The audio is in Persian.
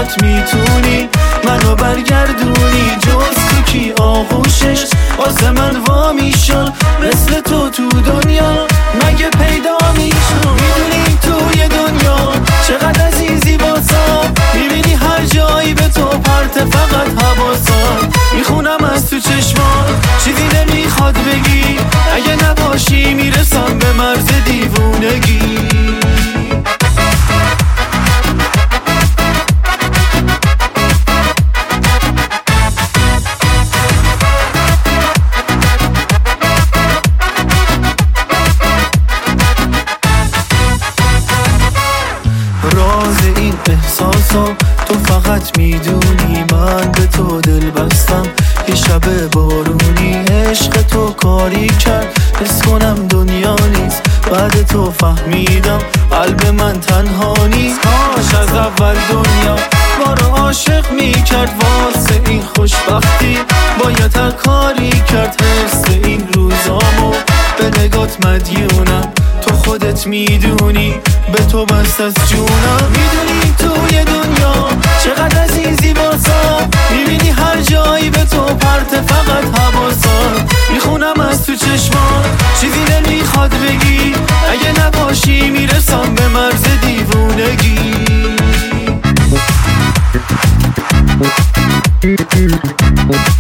فقط میتونی منو برگردونی. جز تو کی آغوشش واسه من وا میشن، مثل تو دنیا مگه پیدا میشن؟ میدونی توی دنیا چقدر عزیزی واسم، میبینی هر جایی به تو پرت فقط حواسم. میخونم از تو چشمان چیزی نمیخواد بگی، اگه نباشی میرسم به مرز دیوونگی. راز این احساسا تو فقط میدونی، من به تو دل بستم یه شب بارونی. عشق تو کاری کرد حس کنم دنیا نیست، بعد تو فهمیدم قلب من تنها نیست. کاش از اول دنیا ما رو عاشق میکرد، واسه این خوشبختی باید هر کاری کرد. حس این روزامو به نگات مدیونم، تو خودت میدونی به تو بست از جونم. میدونی توی دنیا چقدر عزیزی واسم، میبینی هر جایی به تو پرت فقط حواسم. میخونم از تو چشمان چیزی نمیخواد بگی، اگه نباشی میرسم به مرز دیوونگی.